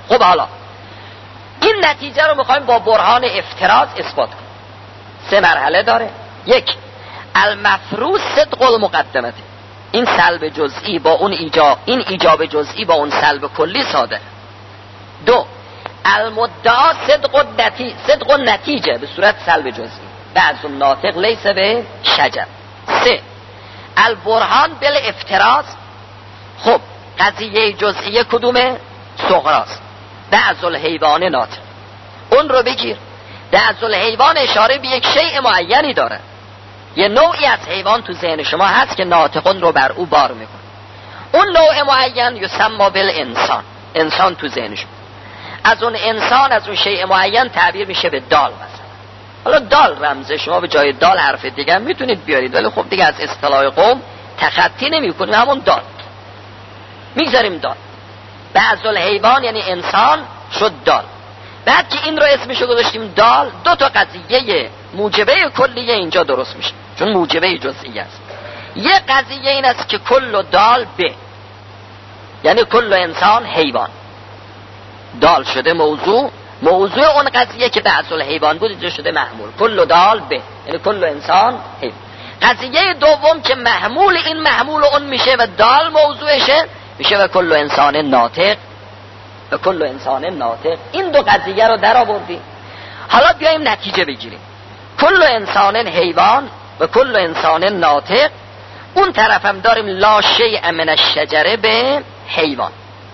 A: خب حالا این نتیجه رو میخوایم با برهان افتراض اثبات کنیم. سه مرحله داره. یک، المفروض صدق المقدمه، این سلب جزئی با اون ایجاب، این ایجاب جزئی با اون سلب کلی صادره. دو، المدعا صدق النتیجه، صدق النتیجه به صورت سلب جزئی، بعض الناطق لیس به شجر. سه، البرهان بالافتراض. خب قضیه جزئی کدومه؟ صغراست، بعض الحیوان ناطق. اون رو بگیر. بعض الحیوان اشاره به یک شیء معینی داره، یه نوعی از حیوان تو ذهن شما هست که ناطقون رو بر او بار میکنه. اون نوع معین یسمى بالانسان، انسان تو ذهن شما. از اون انسان، از اون شیء معین تعبیر میشه به دال مثلا. حالا دال رمزه، شما به جای دال حرف دیگه میتونید بیارید، ولی خب دیگه از اصطلاح قوم تخطی نمیکنیم، همون دال میذاریم. دال بعض الحیوان یعنی انسان شد دال. بعد که این رو اسمشو گذاشتیم دال، دو تا قضیه موجبه کلیه اینجا درست میشه، چون موجبه جزئی است. یه قضیه این است که کل دال به، یعنی کل انسان حیوان، دال شده موضوع، موضوع اون قضیه که بعض الحیوان بود اینجا شده محمول، کل دال به، یعنی کل انسان حیوان. قضیه دوم که محمول این محمول اون میشه و دال موضوعشه، میشه و کل انسان ناطق، و کل انسان ناطق. این دو قضیه رو در آوردیم. حالا بیایم نتیجه بگیریم. کل انسان حیوان و کل انسان ناطق. اون طرف هم داریم لا شیء من الشجره به حیوان.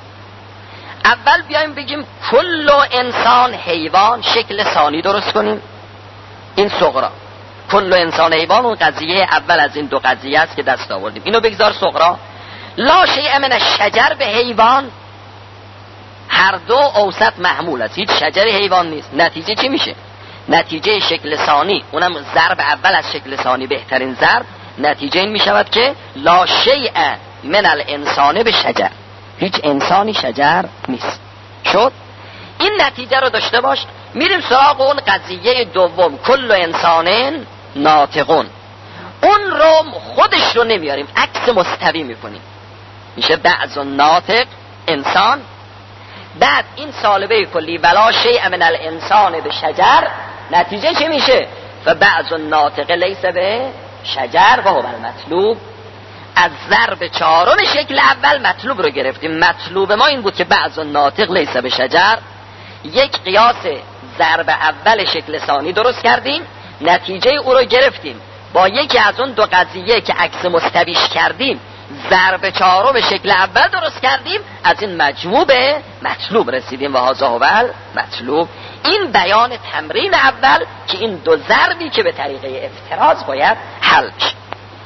A: اول بیایم بگیم کل انسان حیوان، شکل ثانی درست کنیم. این صغرا، کل انسان حیوان اون قضیه اول از این دو قضیه است که دست آوردیم. اینو بگذار صغرا. لا شیء من الشجر به حیوان، هر دو اوسط محمول است، هیچ شجر حیوان نیست. نتیجه چی میشه؟ نتیجه شکل ثانی، اونم ضرب اول از شکل ثانی بهترین ضرب، نتیجه این میشود که لا شیء من الانسان به شجر، هیچ انسانی شجر نیست. شد؟ این نتیجه رو داشته باش. میریم سراغ اون قضیه دوم، کل انسان ناطقون. اون رو خودش رو نمیاریم، عکس مستوی میکنیم، میشه بعض ناطق انسان. بعد این سالبه کلی ولا شیء من الانسان به شجر، نتیجه چه میشه؟ و بعض الناطق لیس به شجر و هو المطلوب. از ضرب چهارم شکل اول مطلوب رو گرفتیم. مطلوب ما این بود که بعض الناطق لیس به شجر. یک قیاس ضرب اول شکل ثانی درست کردیم، نتیجه او رو گرفتیم. با یکی از اون دو قضیه که عکس مستویش کردیم، ضرب چهارم شکل اول درست کردیم، از این مجموع به مطلوب رسیدیم و هذا هو مطلوب. این بیان تمرین اول که این دو ضربی که به طریقه افتراض باید حل بشه.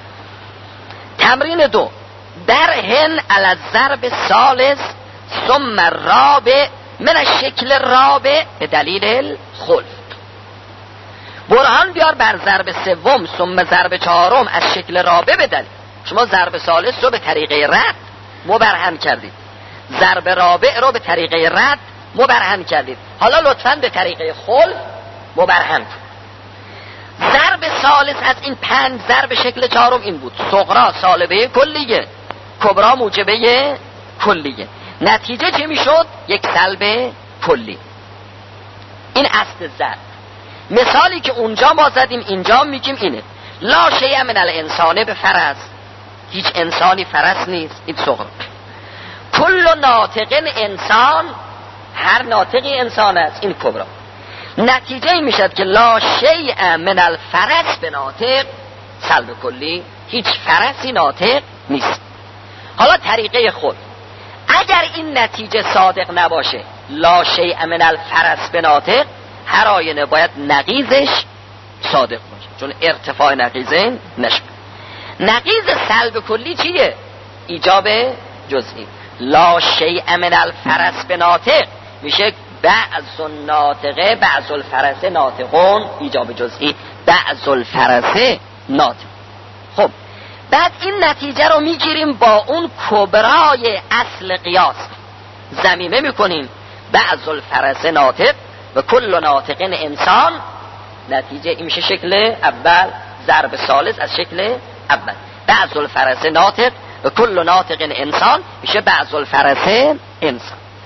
A: تمرین دو، برهن علی الضرب ثالث ثم الرابع من الشکل الرابع به دلیل الخلف. برهان بیار بر ضرب سوم ثم ضرب چهارم از شکل رابع به دلیل. شما ضرب ثالث رو به طریقه رد مبرهن کردید، ضرب رابع رو به طریقه رد مبرهن کردید، حالا لطفاً به طریقه خلف مبرهن کنید. ضرب ثالث از این پنج ضرب شکل چهارم این بود: صغرا سالبه کلیه، کبرا موجبه کلیه. نتیجه چه میشد؟ یک سلب کلی. این اصل ضرب. مثالی که اونجا ما زدیم اینجا میگیم اینه: لا شیء من الانسان به فرس، هیچ انسانی فرس نیست، این صغرا. کل ناطق انسان، هر ناطقی انسان است، این کبرا. نتیجه این میشد که لا شیء من الفرس به ناطق، سلب کلی، هیچ فرسی ناطق نیست. حالا طریقه خود، اگر این نتیجه صادق نباشه، لا شیء من الفرس به ناطق، هر آینه باید نقیضش صادق باشه، چون ارتفاع نقیضین نشد. نقیض سلب کلی چیه؟ ایجاب جزئی. لا شیء من الفرس به ناطق میشه بعض الناطقه بعض الفرس ناطقون، ایجاب جزئی بعض الفرس ناطق. خب بعد این نتیجه رو میگیریم با اون کبرای اصل قیاس، ضمیمه میکنیم بعض الفرس ناطق و کل ناطق انسان. نتیجه این میشه شکل اول، ضرب ثالث از شکل اول، بعض الفرس ناطق و کل ناطق انسان میشه بعض الفرس انسان.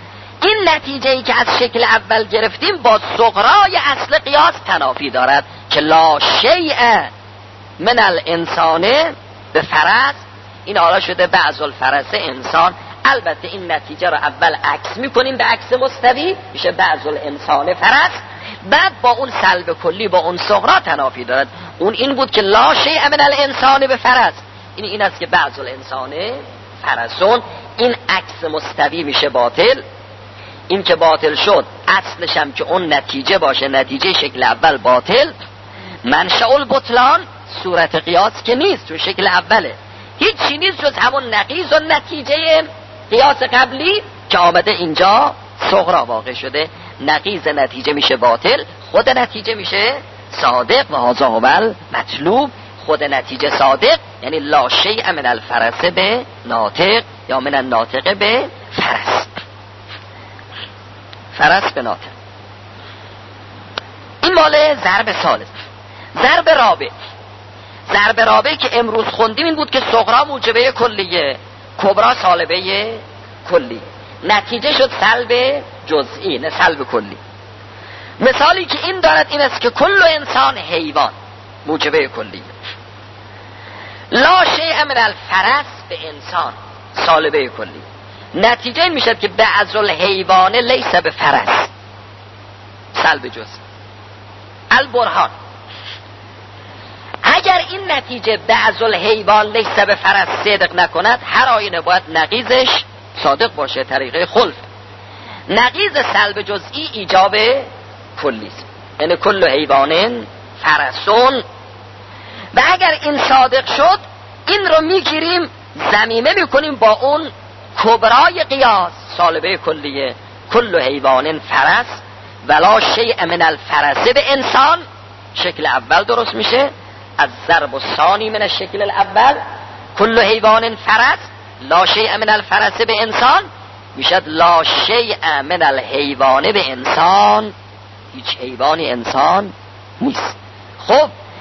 A: این نتیجه ای که از شکل اول گرفتیم با صغرای اصل قیاس تنافی دارد که لا شیء من الانسان به فرس. این حالا شده بعض الفرس انسان. البته این نتیجه رو اول عکس میکنیم به عکس مستوی، میشه بعض الانسان فرس. بعد با اون سلب کلی با اون صغرا تنافی دارد. اون این بود که لا شیء من الانسان به فرس، این این است که بعض الانسان فرسون. این عکس مستوی میشه باطل. این که باطل شد اصلش هم که اون نتیجه باشه، نتیجه شکل اول باطل. منشأ البطلان صورت قیاس که نیست، تو شکل اوله هیچ چیزی نیست جز همون نقیض و نتیجه قیاس قبلی که آمده اینجا صغرا واقع شده. نقیض نتیجه میشه باطل، خود نتیجه میشه صادق و هذا هو المطلوب. خود نتیجه صادق یعنی لا شیء من الفرس به ناطق یا من الناطق به فرس. فرس به ناطق. این مال ضرب ثالث. ضرب رابع. ضرب رابع که امروز خوندیم این بود که صغرا موجبه کلیه، کبرا سالبه کلی. نتیجه شد سلب جزئی نه سلب کلی. مثالی که این دارد این است که کل انسان حیوان موجبه کلیه. لا شیء من الفرس به انسان سالبه کلی. نتیجه این میشد که بعض الحیوان لیس به فرس سلب جزئی. البرهان اگر این نتیجه بعض الحیوان لیس به فرس صدق نکند، هر آینه باید نقیضش صادق باشه. طریقه خلف نقیض سلب جزئی ایجاب کلی است، یعنی کل حیوان فرسون. و اگر این صادق شد این رو میگیریم ضمیمه میکنیم با اون کبرای قیاس سالبه کلیه، کل حیوان فرس ولا شیء من الفرس به انسان. شکل اول درست میشه از ضرب الثانی من الشکل الاول. کل حیوان فرس لا شیء من الفرس به انسان میشد لا شیء من الحیوان به انسان. هیچ حیوانی انسان نیست. خب